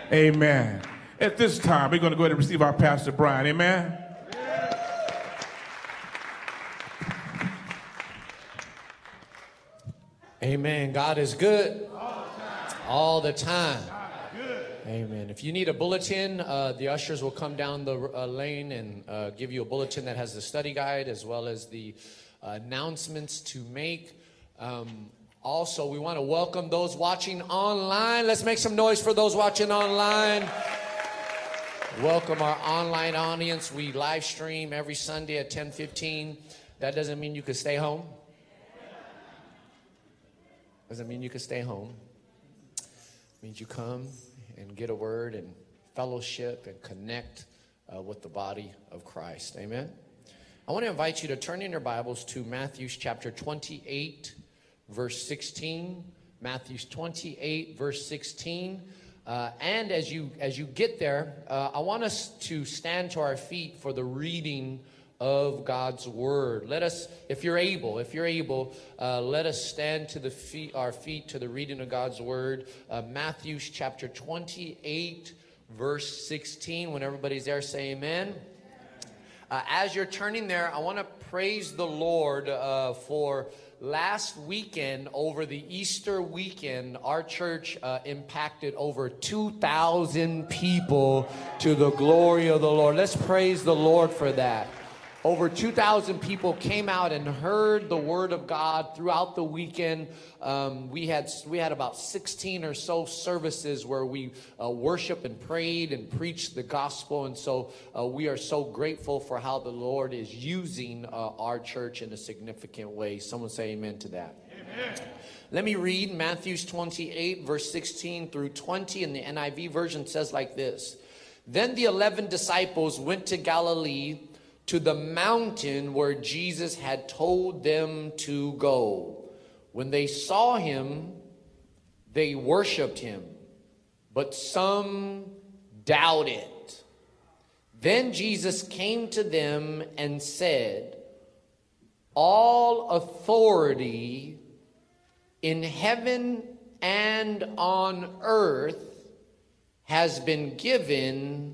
Amen. At this time, we're going to go ahead and receive our Pastor Brian. Amen. Amen. God is good all the time. Amen. If you need a bulletin, the ushers will come down the lane and give you a bulletin that has the study guide as well as the announcements to make. Also, we want to welcome those watching online. Let's make some noise for those watching online. Welcome our online audience. We live stream every Sunday at 10:15. That doesn't mean you can stay home. Doesn't mean you can stay home. It means you come and get a word and fellowship and connect with the body of Christ. Amen. I want to invite you to turn in your Bibles to Matthew chapter 28, verse 16. Matthew 28, verse 16. And as you get there, I want us to stand to our feet for the reading of God's word. Let us, if you're able, let us stand to our feet to the reading of God's word. Matthew chapter 28, verse 16. When everybody's there, say amen. As you're turning there, I want to praise the Lord for last weekend, over the Easter weekend. Our church impacted over 2,000 people to the glory of the Lord. Let's praise the Lord for that. Over 2,000 people came out and heard the word of God throughout the weekend. We had about 16 or so services where we worshiped and prayed and preached the gospel. And so we are so grateful for how the Lord is using our church in a significant way. Someone say amen to that. Amen. Let me read Matthew 28, verse 16 through 20. And the NIV version says like this. Then the 11 disciples went to Galilee, to the mountain where Jesus had told them to go. When they saw him, they worshiped him, but some doubted. Then Jesus came to them and said, all authority in heaven and on earth has been given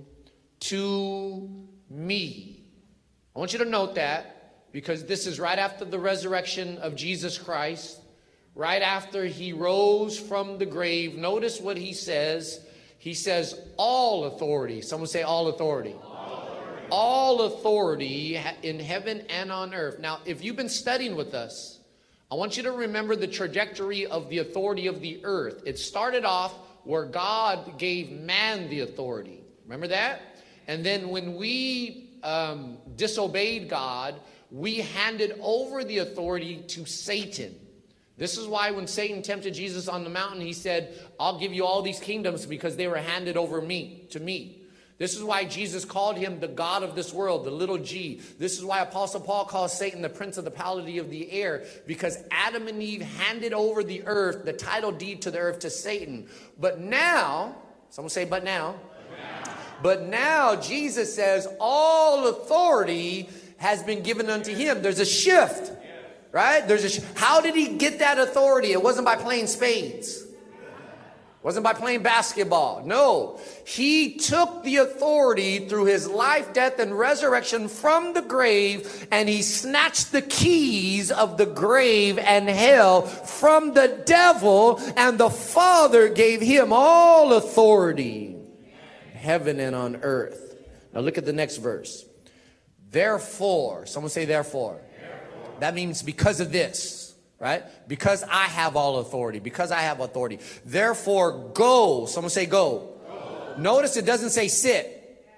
to me. I want you to note that because this is right after the resurrection of Jesus Christ, right after he rose from the grave. Notice what he says. He says, all authority. Someone say all authority. All authority in heaven and on earth. Now, if you've been studying with us, I want you to remember the trajectory of the authority of the earth. It started off where God gave man the authority. Remember that? And then when we disobeyed God, we handed over the authority to Satan. This is why when Satan tempted Jesus on the mountain, he said, I'll give you all these kingdoms because they were handed over to me. This is why Jesus called him the God of this world, the little g. This is why Apostle Paul calls Satan the prince of the power of the air, because Adam and Eve handed over the earth, the title deed to the earth, to Satan. But now, someone say, but now. But now Jesus says all authority has been given unto him. There's a shift, right? How did he get that authority? It wasn't by playing spades. It wasn't by playing basketball. No, he took the authority through his life, death, and resurrection from the grave, and he snatched the keys of the grave and hell from the devil, and the Father gave him all authority. Heaven and on earth. Now look at the next verse. Therefore, someone say therefore. That means because of this, right? Because I have all authority. Because I have authority. Therefore, go. Someone say go. Notice it doesn't say sit.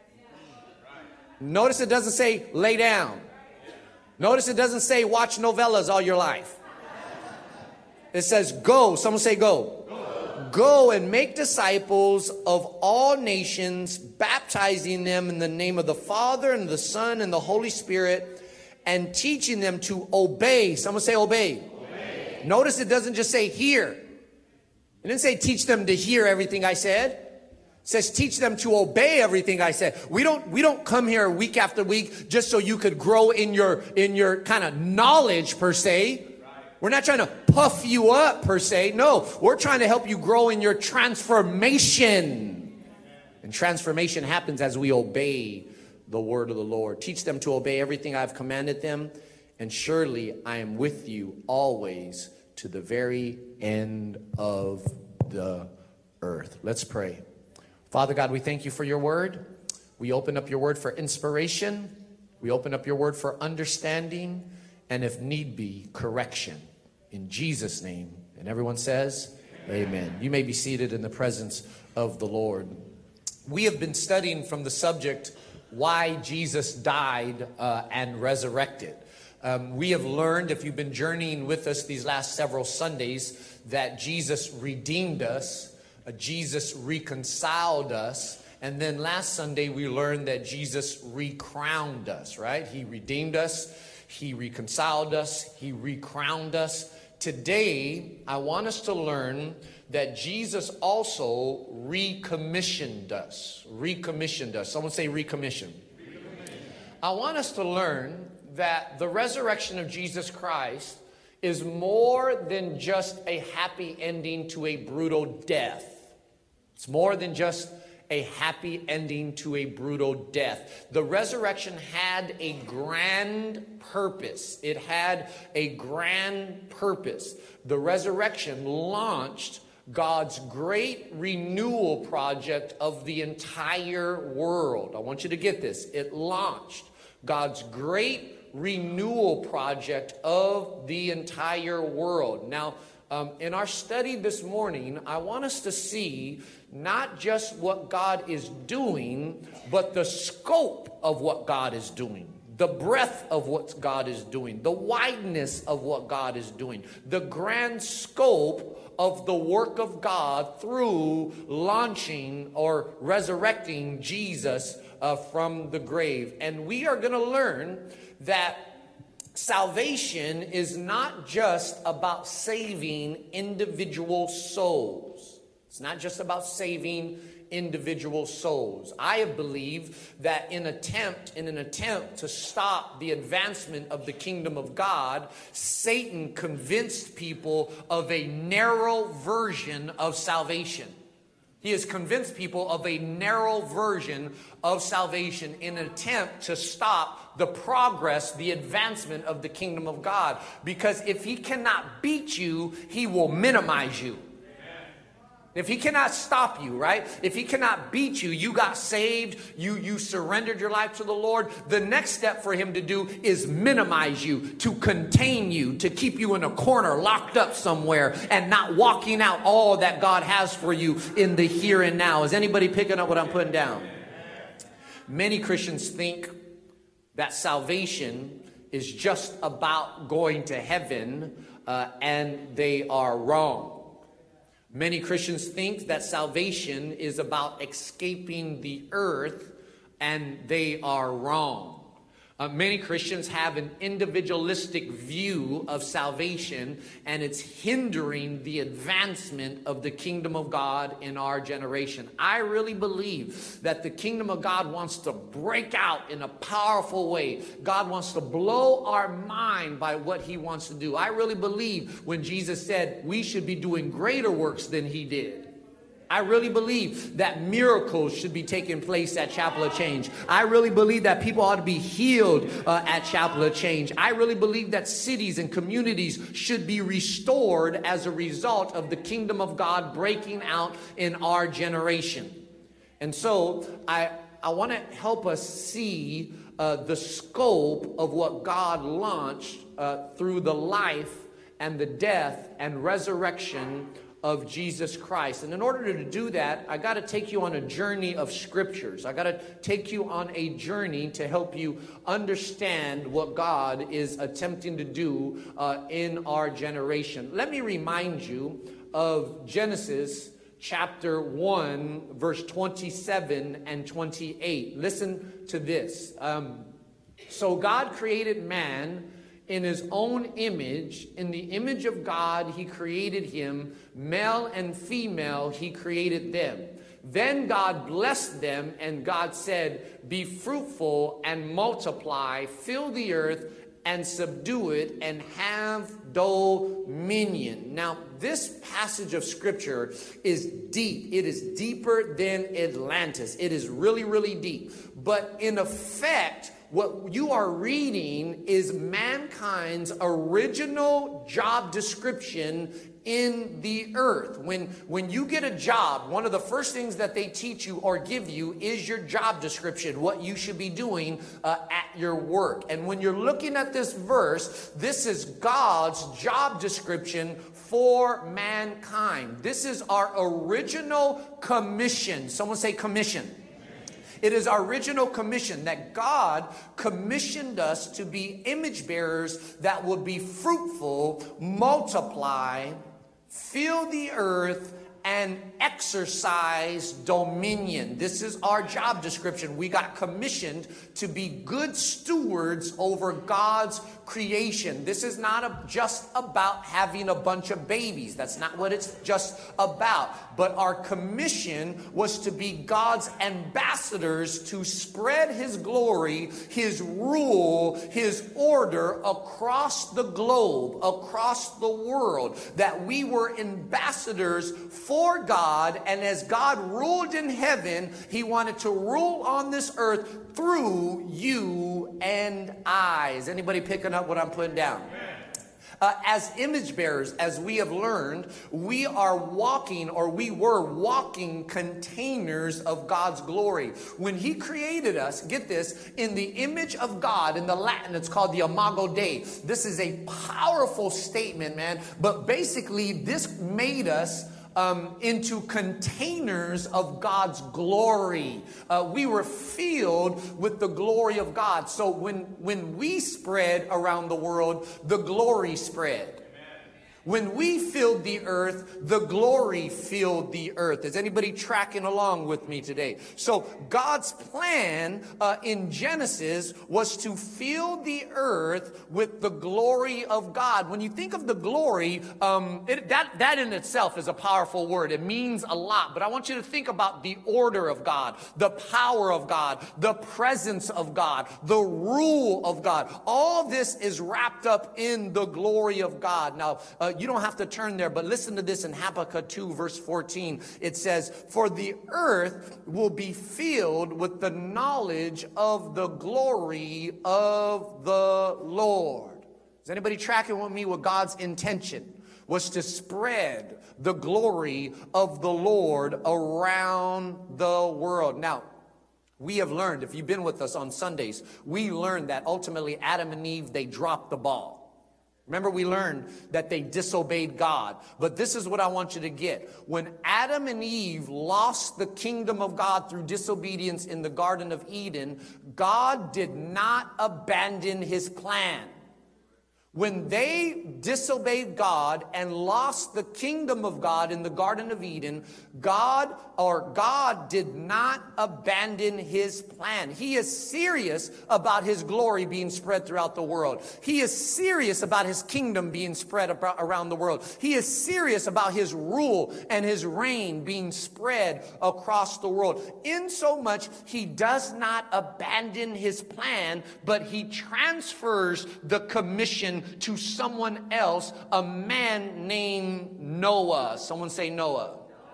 Notice it doesn't say lay down. Notice it doesn't say watch novellas all your life. It says go. Someone say go. Go and make disciples of all nations, baptizing them in the name of the Father and the Son and the Holy Spirit, and teaching them to obey. Someone say obey. Notice it doesn't just say hear. It didn't say teach them to hear everything I said. It says teach them to obey everything I said. We don't come here week after week just so you could grow in your kind of knowledge per se. We're not trying to puff you up per se. No, we're trying to help you grow in your transformation. And transformation happens as we obey the word of the Lord. Teach them to obey everything I've commanded them, and surely I am with you always to the very end of the earth. Let's pray. Father God, we thank you for your word. We open up your word for inspiration. We open up your word for understanding, and if need be, correction. In Jesus' name. And everyone says, amen. You may be seated in the presence of the Lord. We have been studying from the subject, why Jesus died and resurrected. We have learned, if you've been journeying with us these last several Sundays, that Jesus redeemed us, Jesus reconciled us, and then last Sunday we learned that Jesus recrowned us, right? He redeemed us, he reconciled us, he recrowned us. Today, I want us to learn that Jesus also recommissioned us. Recommissioned us. Someone say recommission. I want us to learn that the resurrection of Jesus Christ is more than just a happy ending to a brutal death. It's more than just a happy ending to a brutal death. The resurrection had a grand purpose. It had a grand purpose. The resurrection launched God's great renewal project of the entire world. I want you to get this. It launched God's great renewal project of the entire world. Now, in our study this morning, I want us to see not just what God is doing, but the scope of what God is doing, the breadth of what God is doing, the wideness of what God is doing, the grand scope of the work of God through launching or resurrecting Jesus from the grave. And we are going to learn that salvation is not just about saving individual souls. It's not just about saving individual souls. I believe that in an attempt to stop the advancement of the kingdom of God, Satan convinced people of a narrow version of salvation. He has convinced people of a narrow version of salvation in an attempt to stop the progress, the advancement of the kingdom of God. Because if he cannot beat you, he will minimize you. If he cannot stop you, right? If he cannot beat you, you got saved, you surrendered your life to the Lord. The next step for him to do is minimize you, to contain you, to keep you in a corner, locked up somewhere, and not walking out all that God has for you in the here and now. Is anybody picking up what I'm putting down? Many Christians think that salvation is just about going to heaven, and they are wrong. Many Christians think that salvation is about escaping the earth, and they are wrong. Many Christians have an individualistic view of salvation, and it's hindering the advancement of the kingdom of God in our generation. I really believe that the kingdom of God wants to break out in a powerful way. God wants to blow our mind by what he wants to do. I really believe when Jesus said we should be doing greater works than he did. I really believe that miracles should be taking place at Chapel of Change. I really believe that people ought to be healed at Chapel of Change. I really believe that cities and communities should be restored as a result of the kingdom of God breaking out in our generation. And so I want to help us see the scope of what God launched through the life and the death and resurrection of Jesus Christ. And in order to do that, I got to take you on a journey of scriptures. I got to take you on a journey to help you understand what God is attempting to do in our generation. Let me remind you of Genesis chapter 1, verse 27 and 28. Listen to this. So God created man in his own image. In the image of God, he created him. Male and female, he created them. Then God blessed them, and God said, be fruitful and multiply, fill the earth and subdue it and have dominion. Now, this passage of scripture is deep. It is deeper than Atlantis. It is really, really deep. But in effect, what you are reading is mankind's original job description in the earth. When you get a job, one of the first things that they teach you or give you is your job description, what you should be doing at your work. And when you're looking at this verse, this is God's job description for mankind. This is our original commission. Someone say commission. It is our original commission that God commissioned us to be image bearers that would be fruitful, multiply, fill the earth, and exercise dominion. This is our job description. We got commissioned to be good stewards over God's creation. This is not just about having a bunch of babies. That's not what it's just about. But our commission was to be God's ambassadors to spread his glory, his rule, his order across the globe, across the world. That we were ambassadors for God, and as God ruled in heaven, he wanted to rule on this earth through you and I. Is anybody picking up what I'm putting down? As image bearers, as we have learned, we are walking, or we were walking containers of God's glory. When he created us, get this, in the image of God, in the Latin, it's called the Imago Dei. This is a powerful statement, man. But basically, this made us into containers of God's glory. We were filled with the glory of God. So when we spread around the world, the glory spread. When we filled the earth, the glory filled the earth. Is anybody tracking along with me today? So God's plan in Genesis was to fill the earth with the glory of God. When you think of the glory, that in itself is a powerful word. It means a lot. But I want you to think about the order of God, the power of God, the presence of God, the rule of God. All this is wrapped up in the glory of God. Now, you don't have to turn there, but listen to this in Habakkuk 2, verse 14. It says, "For the earth will be filled with the knowledge of the glory of the Lord." Is anybody tracking with me with God's intention? Was to spread the glory of the Lord around the world. Now, we have learned, if you've been with us on Sundays, we learned that ultimately Adam and Eve, they dropped the ball. Remember, we learned that they disobeyed God. But this is what I want you to get. When Adam and Eve lost the kingdom of God through disobedience in the Garden of Eden, God did not abandon his plan. When they disobeyed God and lost the kingdom of God in the Garden of Eden, God did not abandon his plan. He is serious about his glory being spread throughout the world. He is serious about his kingdom being spread around the world. He is serious about his rule and his reign being spread across the world. In so much, he does not abandon his plan, but he transfers the commission to someone else, a man named Noah. Someone say Noah.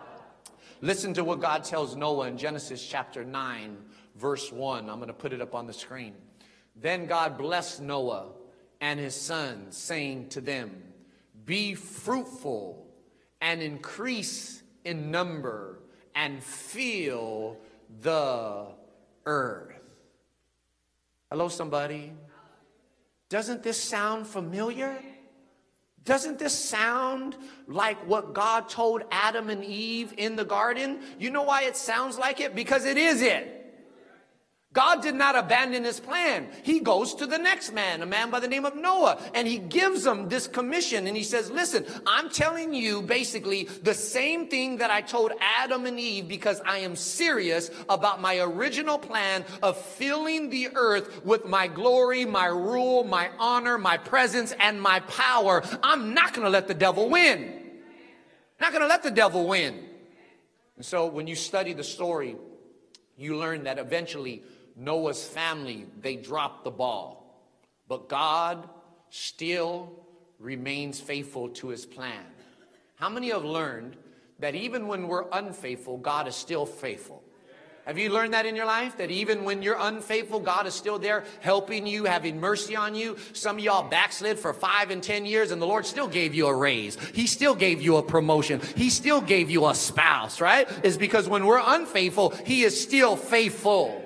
Listen to what God tells Noah in Genesis chapter 9, verse 1. I'm going to put it up on the screen. Then God blessed Noah and his sons, saying to them, "Be fruitful and increase in number and fill the earth." Hello, somebody. Doesn't this sound familiar? Doesn't this sound like what God told Adam and Eve in the garden? You know why it sounds like it? Because it is it. God did not abandon his plan. He goes to the next man, a man by the name of Noah, and he gives him this commission. And he says, listen, I'm telling you basically the same thing that I told Adam and Eve, because I am serious about my original plan of filling the earth with my glory, my rule, my honor, my presence, and my power. I'm not going to let the devil win. Not going to let the devil win. And so when you study the story, you learn that eventually Noah's family, they dropped the ball. But God still remains faithful to his plan. How many have learned that even when we're unfaithful, God is still faithful? Have you learned that in your life? That even when you're unfaithful, God is still there helping you, having mercy on you. Some of y'all backslid for 5 and 10 years and the Lord still gave you a raise. He still gave you a promotion. He still gave you a spouse, right? It's because when we're unfaithful, he is still faithful.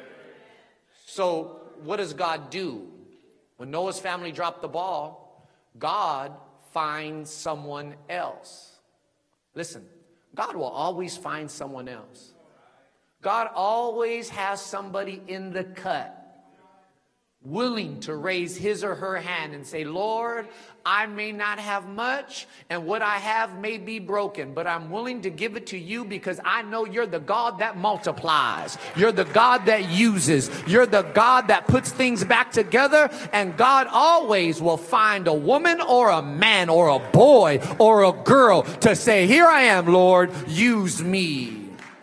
So what does God do? When Noah's family dropped the ball, God finds someone else. Listen, God will always find someone else. God always has somebody in the cut willing to raise his or her hand and say, Lord, I may not have much, and what I have may be broken, but I'm willing to give it to you because I know you're the God that multiplies. You're the God that uses. You're the God that puts things back together, and God always will find a woman or a man or a boy or a girl to say, here I am, Lord, use me.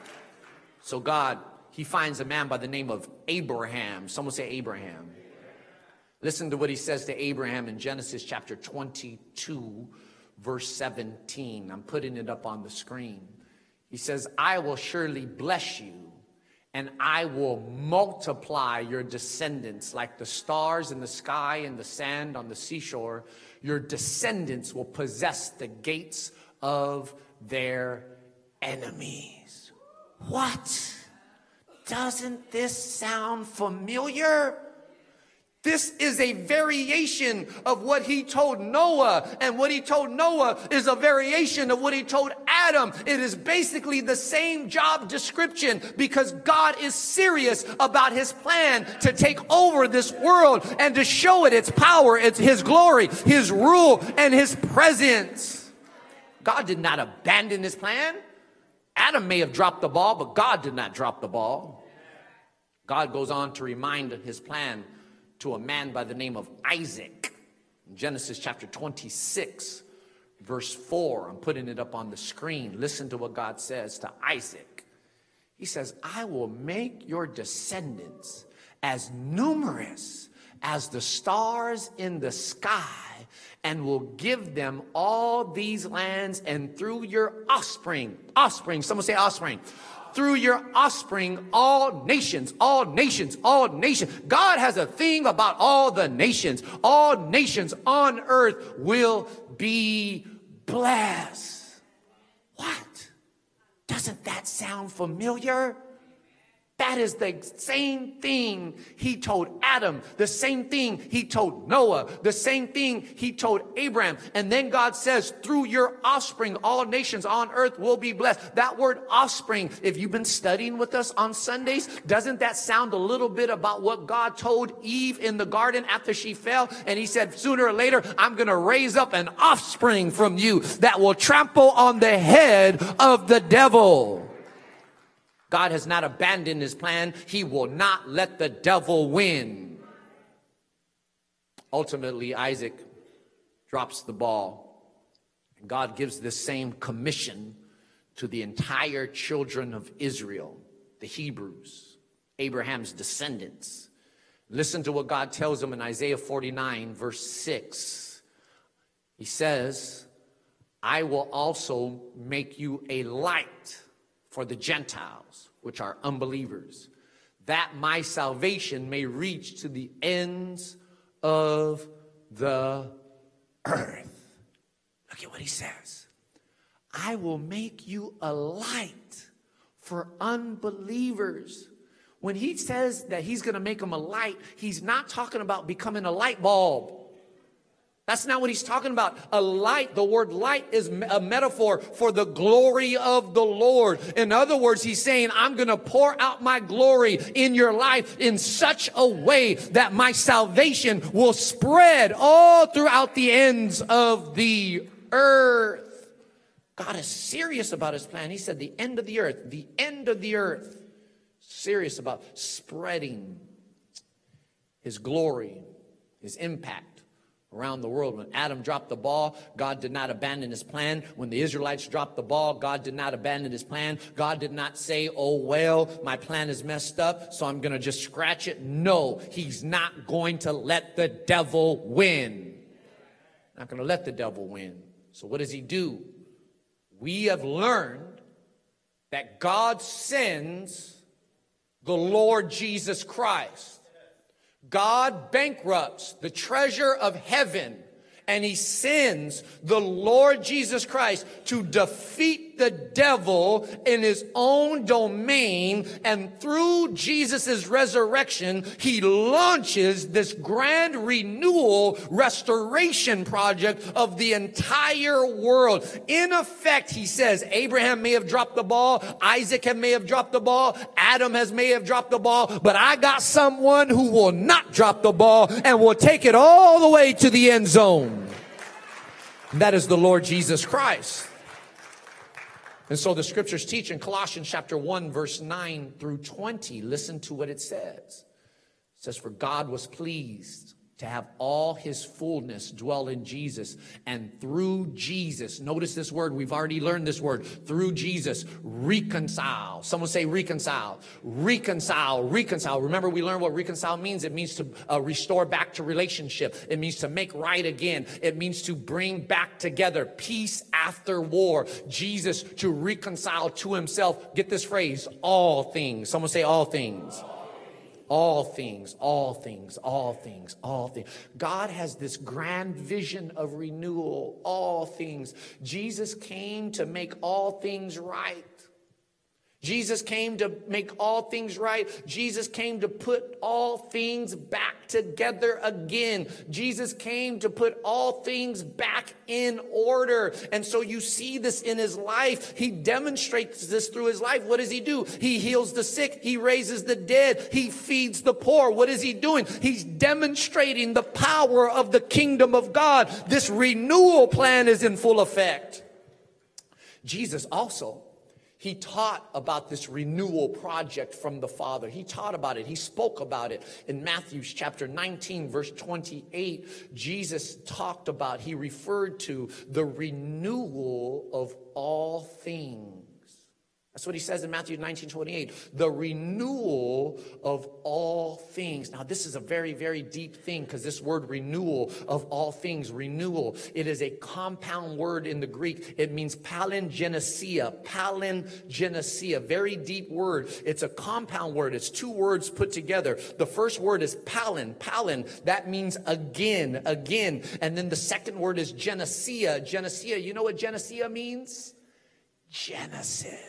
So God, he finds a man by the name of Abraham. Someone say Abraham. Listen to what he says to Abraham in Genesis chapter 22, verse 17. I'm putting it up on the screen. He says, I will surely bless you, and I will multiply your descendants like the stars in the sky and the sand on the seashore. Your descendants will possess the gates of their enemies. What? Doesn't this sound familiar? This is a variation of what he told Noah, and what he told Noah is a variation of what he told Adam. It is basically the same job description because God is serious about his plan to take over this world and to show it its power, its his glory, his rule, and his presence. God did not abandon his plan. Adam may have dropped the ball, but God did not drop the ball. God goes on to remind his plan to a man by the name of Isaac. In Genesis chapter 26, verse 4. I'm putting it up on the screen. Listen to what God says to Isaac. He says, I will make your descendants as numerous as the stars in the sky, and will give them all these lands, and through your offspring, someone say offspring, through your offspring, all nations. God has a thing about all the nations. All nations on earth will be blessed. What? Doesn't that sound familiar? That is the same thing he told Adam, the same thing he told Noah, the same thing he told Abraham. And then God says, through your offspring, all nations on earth will be blessed. That word offspring, if you've been studying with us on Sundays, doesn't that sound a little bit about what God told Eve in the garden after she fell? And he said, sooner or later, I'm going to raise up an offspring from you that will trample on the head of the devil. God has not abandoned his plan. He will not let the devil win. Ultimately, Isaac drops the ball. And God gives the same commission to the entire children of Israel, the Hebrews, Abraham's descendants. Listen to what God tells them in Isaiah 49, verse 6. He says, I will also make you a light for the Gentiles, which are unbelievers, that my salvation may reach to the ends of the earth. Look at what he says. I will make you a light for unbelievers. When he says that he's going to make them a light, he's not talking about becoming a light bulb. That's not what he's talking about. A light, the word light is a metaphor for the glory of the Lord. In other words, he's saying, I'm going to pour out my glory in your life in such a way that my salvation will spread all throughout the ends of the earth. God is serious about his plan. He said the end of the earth, serious about spreading his glory, his impact around the world. When Adam dropped the ball, God did not abandon his plan. When the Israelites dropped the ball, God did not abandon his plan. God did not say, oh, well, my plan is messed up, so I'm going to just scratch it. No, he's not going to let the devil win. Not going to let the devil win. So what does he do? We have learned that God sends the Lord Jesus Christ. God bankrupts the treasure of heaven, and he sends the Lord Jesus Christ to defeat the devil in his own domain. And through Jesus' resurrection, he launches this grand renewal restoration project of the entire world. In effect, he says, Abraham may have dropped the ball, Isaac may have dropped the ball, Adam may have dropped the ball, but I got someone who will not drop the ball and will take it all the way to the end zone. That is the Lord Jesus Christ. And so the scriptures teach in Colossians chapter 1, verse 9 through 20. Listen to what it says. It says, for God was pleased to have all his fullness dwell in Jesus. And through Jesus, notice this word, we've already learned this word, through Jesus, reconcile. Someone say reconcile. Reconcile, reconcile. Remember, we learned what reconcile means. It means to restore back to relationship. It means to make right again. It means to bring back together, peace after war. Jesus to reconcile to himself. Get this phrase, all things. Someone say all things. All things, all things, all things, all things. God has this grand vision of renewal, all things. Jesus came to make all things right. Jesus came to make all things right. Jesus came to put all things back together again. Jesus came to put all things back in order. And so you see this in his life. He demonstrates this through his life. What does he do? He heals the sick. He raises the dead. He feeds the poor. What is he doing? He's demonstrating the power of the kingdom of God. This renewal plan is in full effect. Jesus also, he taught about this renewal project from the Father. He taught about it. He spoke about it. In Matthew chapter 19, verse 28, Jesus talked about, he referred to the renewal of all things. That's what he says in Matthew 19:28, the renewal of all things. Now, this is a very, very deep thing because this word renewal of all things, renewal, it is a compound word in the Greek. It means palingenesia, palingenesia, very deep word. It's a compound word. It's two words put together. The first word is palin, that means again, again. And then the second word is genesia, genesia. You know what genesia means? Genesis.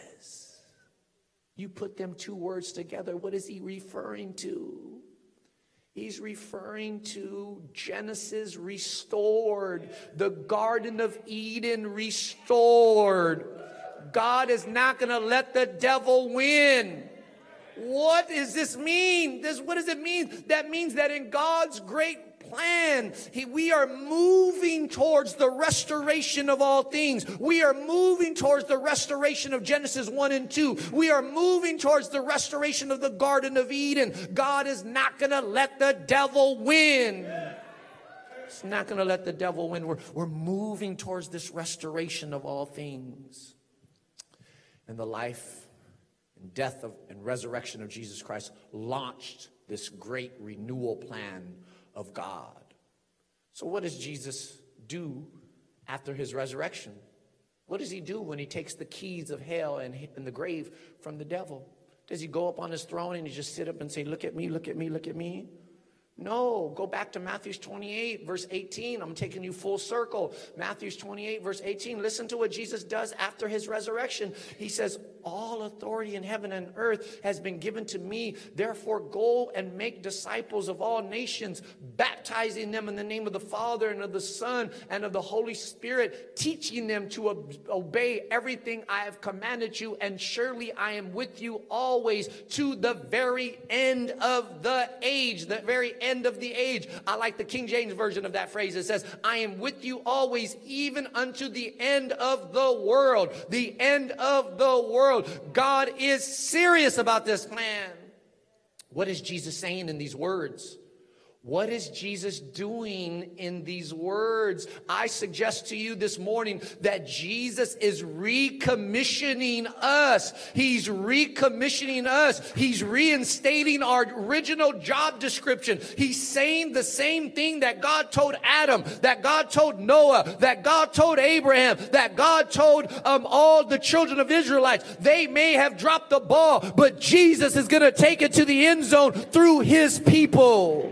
You put them two words together, what is he referring to? He's referring to Genesis restored, the Garden of Eden restored. God is not going to let the devil win. What does this mean? What does it mean? That means that in God's great plan, we are moving towards the restoration of all things. We are moving towards the restoration of Genesis 1 and 2. We are moving towards the restoration of the Garden of Eden. God is not going to let the devil win. It's not going to let the devil win. We're moving towards this restoration of all things. And the life and death and resurrection of Jesus Christ launched this great renewal plan of God. So what does Jesus do after his resurrection? What does he do when he takes the keys of hell and the grave from the devil? Does he go up on his throne and he just sit up and say, look at me, look at me, look at me? No, go back to Matthew 28, verse 18. I'm taking you full circle. Matthew 28, verse 18. Listen to what Jesus does after his resurrection. He says, all authority in heaven and earth has been given to me. Therefore, go and make disciples of all nations, baptizing them in the name of the Father and of the Son and of the Holy Spirit, teaching them to obey everything I have commanded you. And surely I am with you always to the very end of the age, the very end of the age. I like the King James version of that phrase. It says, I am with you always, even unto the end of the world. The end of the world. God is serious about this plan. What is Jesus saying in these words? What is Jesus doing in these words? I suggest to you this morning that Jesus is recommissioning us. He's recommissioning us. He's reinstating our original job description. He's saying the same thing that God told Adam, that God told Noah, that God told Abraham, that God told all the children of Israelites. They may have dropped the ball, but Jesus is going to take it to the end zone through his people.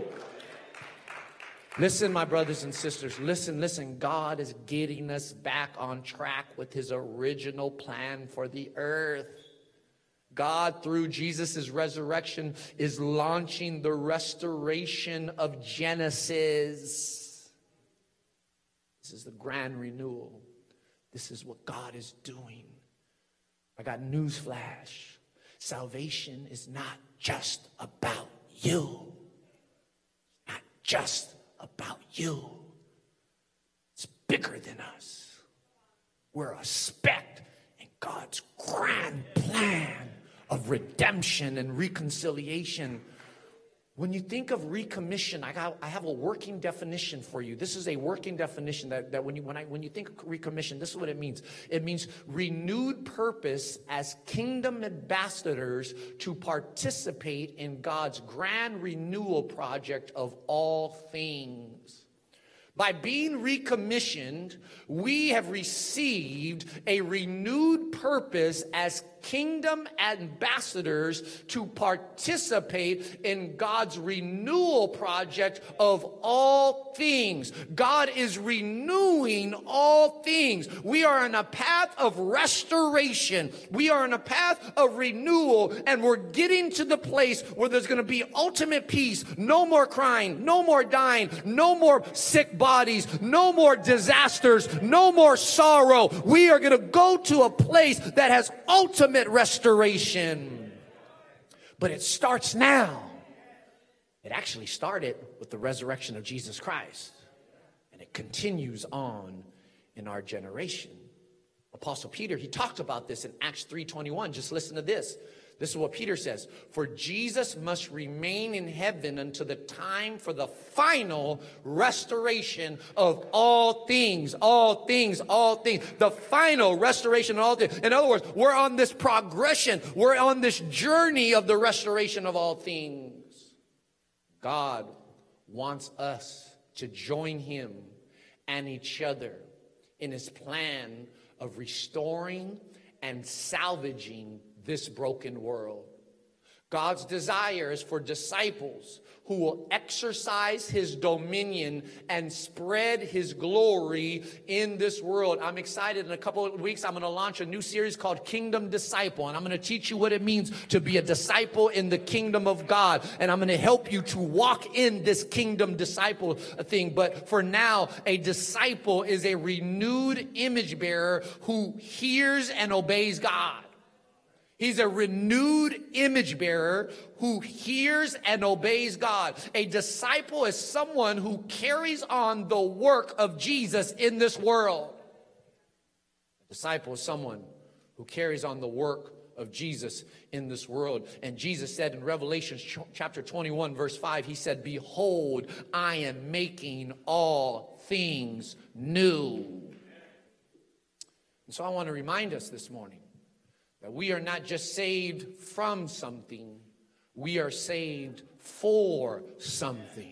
Listen, my brothers and sisters, listen. God is getting us back on track with his original plan for the earth. God, through Jesus' resurrection, is launching the restoration of Genesis. This is the grand renewal. This is what God is doing. I got news flash. Salvation is not just about you. Not just about you. It's bigger than us. We're a speck in God's grand plan of redemption and reconciliation. When you think of recommission, I have a working definition for you. This is a working definition that when you think of recommission, this is what it means. It means renewed purpose as kingdom ambassadors to participate in God's grand renewal project of all things. By being recommissioned, we have received a renewed purpose as kingdom ambassadors to participate in God's renewal project of all things. God is renewing all things. We are on a path of restoration. We are on a path of renewal, and we're getting to the place where there's going to be ultimate peace. No more crying, no more dying, no more sick bodies, no more disasters, no more sorrow. We are going to go to a place that has ultimate restoration. But it starts now. It actually started with the resurrection of Jesus Christ, and it continues on in our generation. Apostle Peter, he talked about this in Acts 3:21. Just listen to this. This is what Peter says. For Jesus must remain in heaven until the time for the final restoration of all things. All things, all things. The final restoration of all things. In other words, we're on this progression. We're on this journey of the restoration of all things. God wants us to join him and each other in his plan of restoring and salvaging this broken world. God's desire is for disciples who will exercise his dominion and spread his glory in this world. I'm excited. In a couple of weeks, I'm going to launch a new series called Kingdom Disciple. And I'm going to teach you what it means to be a disciple in the kingdom of God. And I'm going to help you to walk in this kingdom disciple thing. But for now, a disciple is a renewed image bearer who hears and obeys God. He's a renewed image bearer who hears and obeys God. A disciple is someone who carries on the work of Jesus in this world. A disciple is someone who carries on the work of Jesus in this world. And Jesus said in Revelation chapter 21, verse 5, he said, behold, I am making all things new. And so I want to remind us this morning that we are not just saved from something, we are saved for something.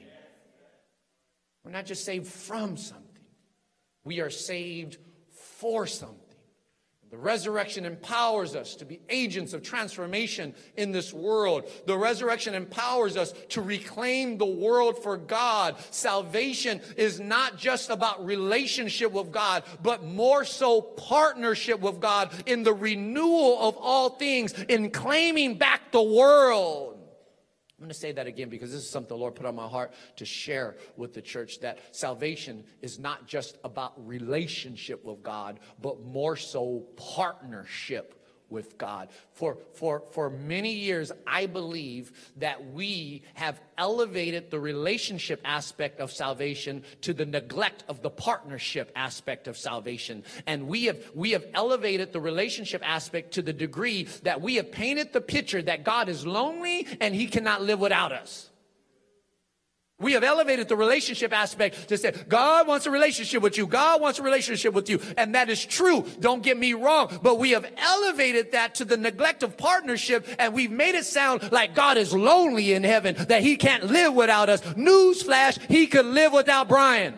We're not just saved from something, we are saved for something. The resurrection empowers us to be agents of transformation in this world. The resurrection empowers us to reclaim the world for God. Salvation is not just about relationship with God, but more so partnership with God in the renewal of all things, in claiming back the world. I'm going to say that again because this is something the Lord put on my heart to share with the church, that salvation is not just about relationship with God, but more so partnership with God. For many years, I believe that we have elevated the relationship aspect of salvation to the neglect of the partnership aspect of salvation. And we have elevated the relationship aspect to the degree that we have painted the picture that God is lonely and he cannot live without us. We have elevated the relationship aspect to say, God wants a relationship with you. God wants a relationship with you. And that is true. Don't get me wrong. But we have elevated that to the neglect of partnership. And we've made it sound like God is lonely in heaven, that he can't live without us. Newsflash, he could live without Brian.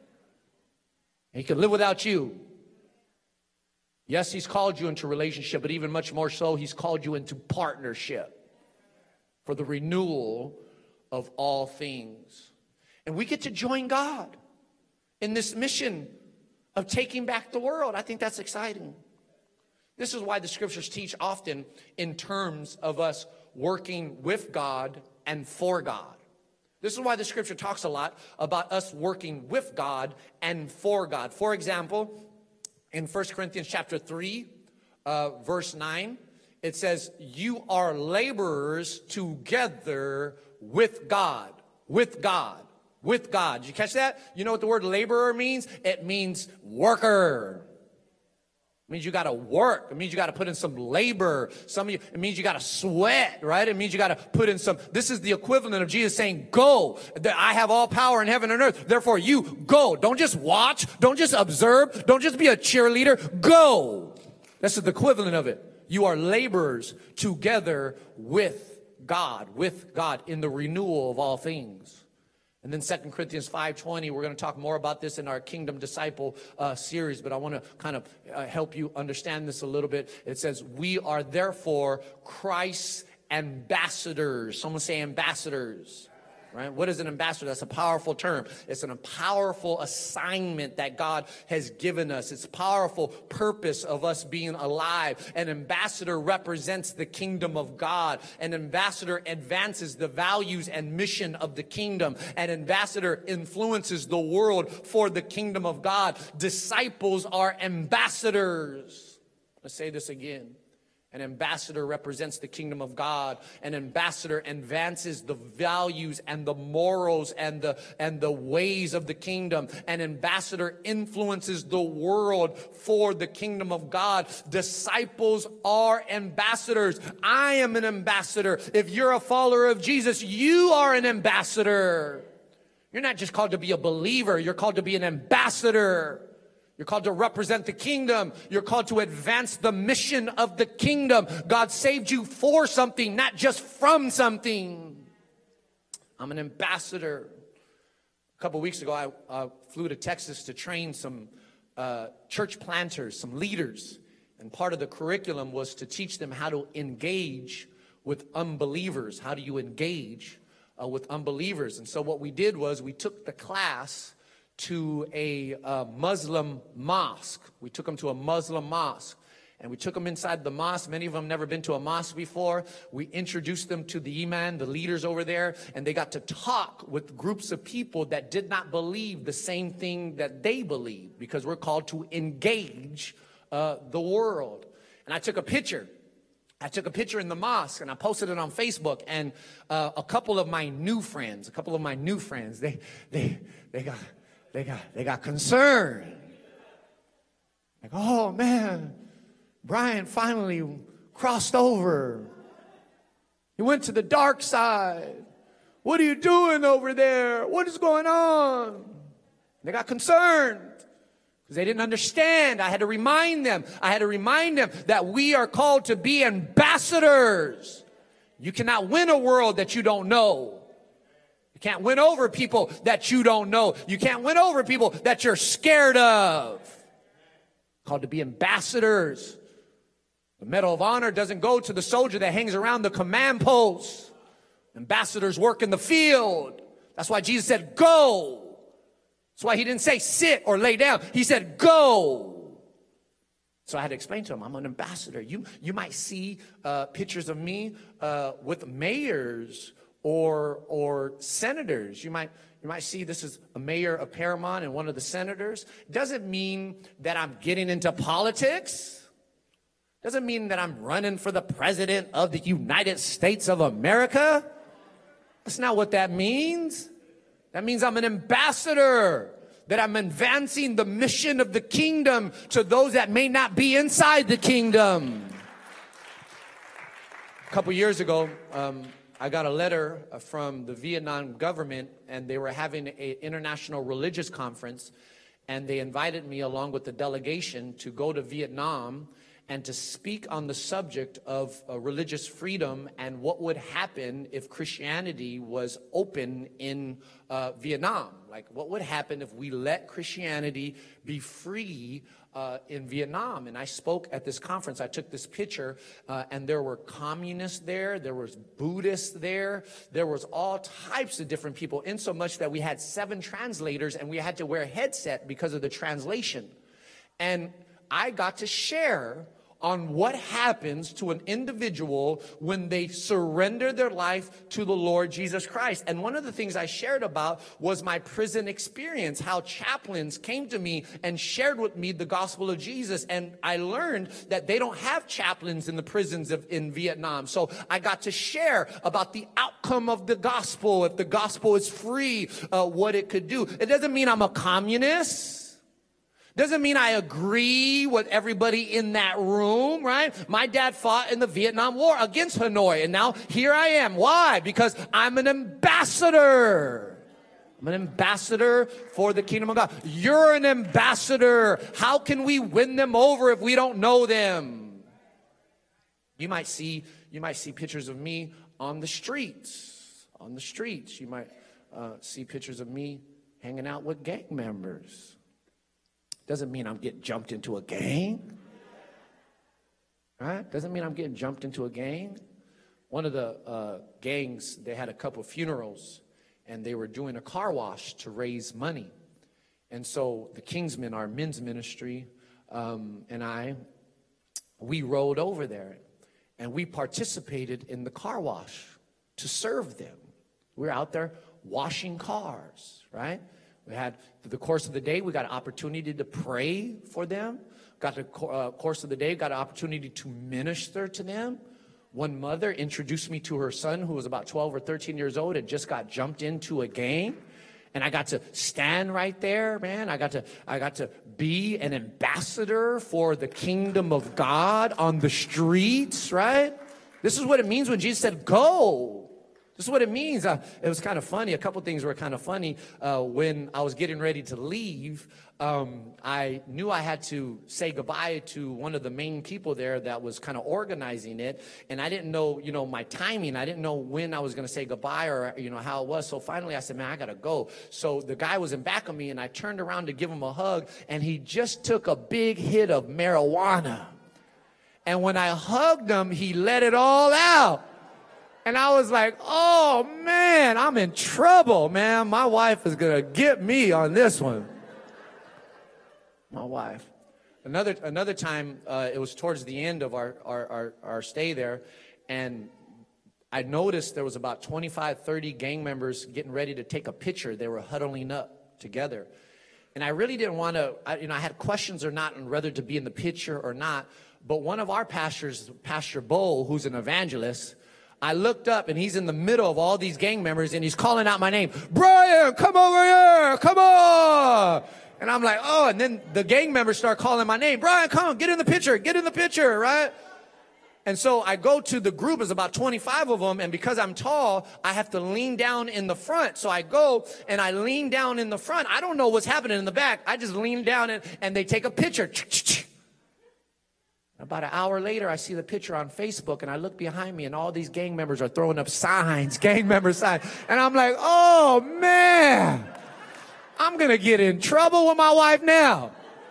He could live without you. Yes, he's called you into relationship, but even much more so, he's called you into partnership for the renewal of all things. And we get to join God in this mission of taking back the world. I think that's exciting. This is why the scriptures teach often in terms of us working with God and for God. This is why the scripture talks a lot about us working with God and for God. For example, in 1 Corinthians chapter 3, verse 9, it says, you are laborers together with God, with God, with God. Did you catch that? You know what the word laborer means? It means worker. It means you got to work. It means you got to put in some labor. It means you got to sweat, right? It means you got to put in some. This is the equivalent of Jesus saying, go. I have all power in heaven and earth. Therefore, you go. Don't just watch. Don't just observe. Don't just be a cheerleader. Go. This is the equivalent of it. You are laborers together with God in the renewal of all things. And then 2 Corinthians 5:20, we're going to talk more about this in our Kingdom Disciple series, but I want to kind of help you understand this a little bit. It says, we are therefore Christ's ambassadors. Someone say ambassadors. Right? What is an ambassador? That's a powerful term. It's a powerful assignment that God has given us. It's a powerful purpose of us being alive. An ambassador represents the kingdom of God. An ambassador advances the values and mission of the kingdom. An ambassador influences the world for the kingdom of God. Disciples are ambassadors. Let's say this again. An ambassador represents the kingdom of God. An ambassador advances the values and the morals and the ways of the kingdom. An ambassador influences the world for the kingdom of God. Disciples are ambassadors. I am an ambassador. If you're a follower of Jesus, you are an ambassador. You're not just called to be a believer. You're called to be an ambassador. You're called to represent the kingdom. You're called to advance the mission of the kingdom. God saved you for something, not just from something. I'm an ambassador. A couple weeks ago, I flew to Texas to train some church planters, some leaders. And part of the curriculum was to teach them how to engage with unbelievers. How do you engage with unbelievers? And so what we did was we took the class to a Muslim mosque. We took them to a Muslim mosque. And we took them inside the mosque. Many of them never been to a mosque before. We introduced them to the imam, the leaders over there. And they got to talk with groups of people that did not believe the same thing that they believe. Because we're called to engage the world. And I took a picture. I took a picture in the mosque and I posted it on Facebook. And a couple of my new friends, they got concerned. Like, oh man, Brian finally crossed over. He went to the dark side. What are you doing over there? What is going on? They got concerned because they didn't understand. I had to remind them. That we are called to be ambassadors. You cannot win a world that you don't know. You can't win over people that you don't know. You can't win over people that you're scared of. Called to be ambassadors. The Medal of Honor doesn't go to the soldier that hangs around the command post. Ambassadors work in the field. That's why Jesus said, go. That's why he didn't say sit or lay down. He said, go. So I had to explain to him, I'm an ambassador. You might see pictures of me with mayors or senators. You might see this is a mayor of Paramount and one of the senators. Doesn't mean that I'm getting into politics. Doesn't mean that I'm running for the president of the United States of America. That's not what that means. That means I'm an ambassador, that I'm advancing the mission of the kingdom to those that may not be inside the kingdom. A couple years ago, I got a letter from the Vietnam government, and they were having an international religious conference, and they invited me along with the delegation to go to Vietnam and to speak on the subject of religious freedom and what would happen if Christianity was open in Vietnam. Like, what would happen if we let Christianity be free in Vietnam? And I spoke at this conference. I took this picture, and there were communists there. There was Buddhists there. There was all types of different people, in so much that we had 7 translators, and we had to wear a headset because of the translation. And I got to share on what happens to an individual when they surrender their life to the Lord Jesus Christ. And one of the things I shared about was my prison experience, how chaplains came to me and shared with me the gospel of Jesus. And I learned that they don't have chaplains in the prisons in Vietnam. So I got to share about the outcome of the gospel. If the gospel is free, what it could do. It doesn't mean I'm a communist. Doesn't mean I agree with everybody in that room, right? My dad fought in the Vietnam War against Hanoi, and now here I am. Why? Because I'm an ambassador. I'm an ambassador for the kingdom of God. You're an ambassador. How can we win them over if we don't know them? You might see pictures of me on the streets. On the streets, you might see pictures of me hanging out with gang members. Doesn't mean I'm getting jumped into a gang. Right? Doesn't mean I'm getting jumped into a gang. One of the gangs, they had a couple funerals, and they were doing a car wash to raise money. And so the Kingsmen, our men's ministry, and we rode over there, and we participated in the car wash to serve them. We were out there washing cars, right? We had, through the course of the day, we got an opportunity to pray for them. Got the course of the day, got an opportunity to minister to them. One mother introduced me to her son, who was about 12 or 13 years old and just got jumped into a gang. And I got to stand right there, man. I got to be an ambassador for the kingdom of God on the streets, right? This is what it means when Jesus said, go. This is what it means. It was kind of funny. A couple things were kind of funny. When I was getting ready to leave, I knew I had to say goodbye to one of the main people there that was kind of organizing it. And I didn't know, my timing. I didn't know when I was going to say goodbye or, how it was. So finally I said, man, I got to go. So the guy was in back of me, and I turned around to give him a hug, and he just took a big hit of marijuana. And when I hugged him, he let it all out. And I was like, oh, man, I'm in trouble, man. My wife is going to get me on this one. My wife. Another time, it was towards the end of our stay there, and I noticed there was about 25, 30 gang members getting ready to take a picture. They were huddling up together. And I really didn't want to, I had questions or not on whether to be in the picture or not. But one of our pastors, Pastor Bo, who's an evangelist, I looked up, and he's in the middle of all these gang members, and he's calling out my name. Brian, come over here. Come on. And I'm like, oh, and then the gang members start calling my name. Brian, come, get in the picture, right? And so I go to the group, there's about 25 of them, and because I'm tall, I have to lean down in the front. So I go, and I lean down in the front. I don't know what's happening in the back. I just lean down, and they take a picture. About an hour later, I see the picture on Facebook, and I look behind me, and all these gang members are throwing up signs, gang member signs. And I'm like, oh, man, I'm going to get in trouble with my wife now.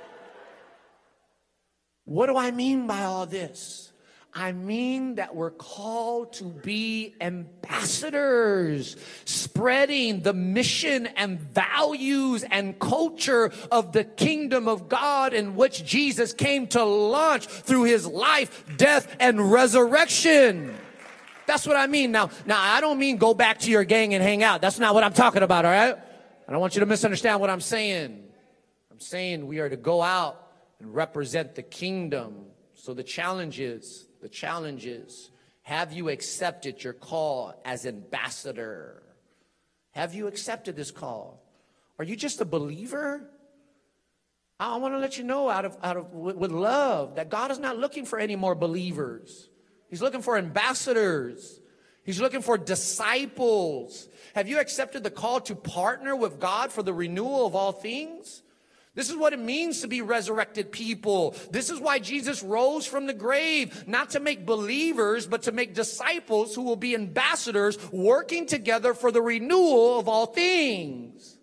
What do I mean by all this? I mean that we're called to be ambassadors, spreading the mission and values and culture of the kingdom of God, in which Jesus came to launch through his life, death, and resurrection. That's what I mean. Now, I don't mean go back to your gang and hang out. That's not what I'm talking about, all right? I don't want you to misunderstand what I'm saying. I'm saying we are to go out and represent the kingdom. So the challenge is, have you accepted your call as ambassador? Have you accepted this call? Are you just a believer? I want to let you know with love that God is not looking for any more believers. He's looking for ambassadors. He's looking for disciples. Have you accepted the call to partner with God for the renewal of all things? This is what it means to be resurrected people. This is why Jesus rose from the grave, not to make believers, but to make disciples who will be ambassadors working together for the renewal of all things.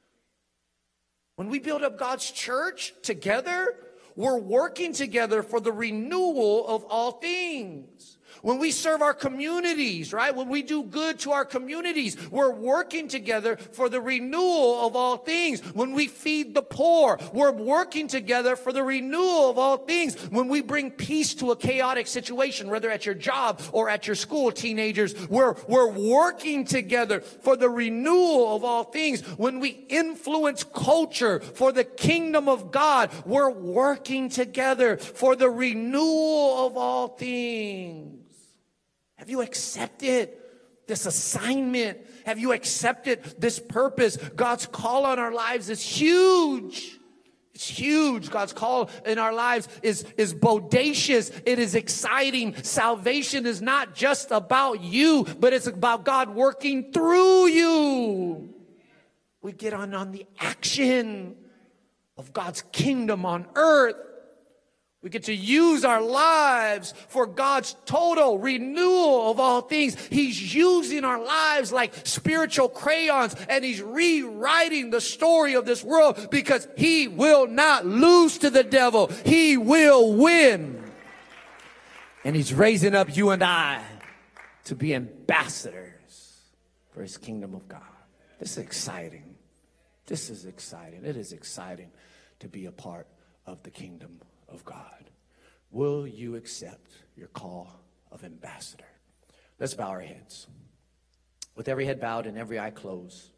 When we build up God's church together, we're working together for the renewal of all things. When we serve our communities, right? When we do good to our communities, we're working together for the renewal of all things. When we feed the poor, we're working together for the renewal of all things. When we bring peace to a chaotic situation, whether at your job or at your school, teenagers, we're working together for the renewal of all things. When we influence culture for the kingdom of God, we're working together for the renewal of all things. Have you accepted this assignment? Have you accepted this purpose? God's call on our lives is huge. It's huge. God's call in our lives is bodacious. It is exciting. Salvation is not just about you, but it's about God working through you. We get on the action of God's kingdom on earth. We get to use our lives for God's total renewal of all things. He's using our lives like spiritual crayons, and He's rewriting the story of this world because He will not lose to the devil. He will win. And He's raising up you and I to be ambassadors for His kingdom of God. This is exciting. This is exciting. It is exciting to be a part of the kingdom of God. Will you accept your call of ambassador? Let's bow our heads. With every head bowed and every eye closed.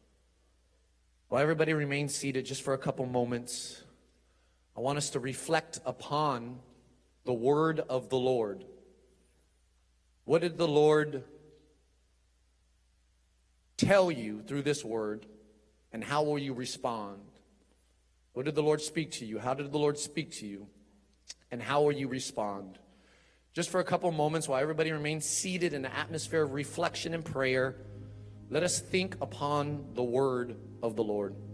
While everybody remains seated just for a couple moments, I want us to reflect upon the word of the Lord. What did the Lord tell you through this word, and how will you respond? What did the Lord speak to you? How did the Lord speak to you? And how will you respond? Just for a couple moments while everybody remains seated in the atmosphere of reflection and prayer, let us think upon the word of the Lord.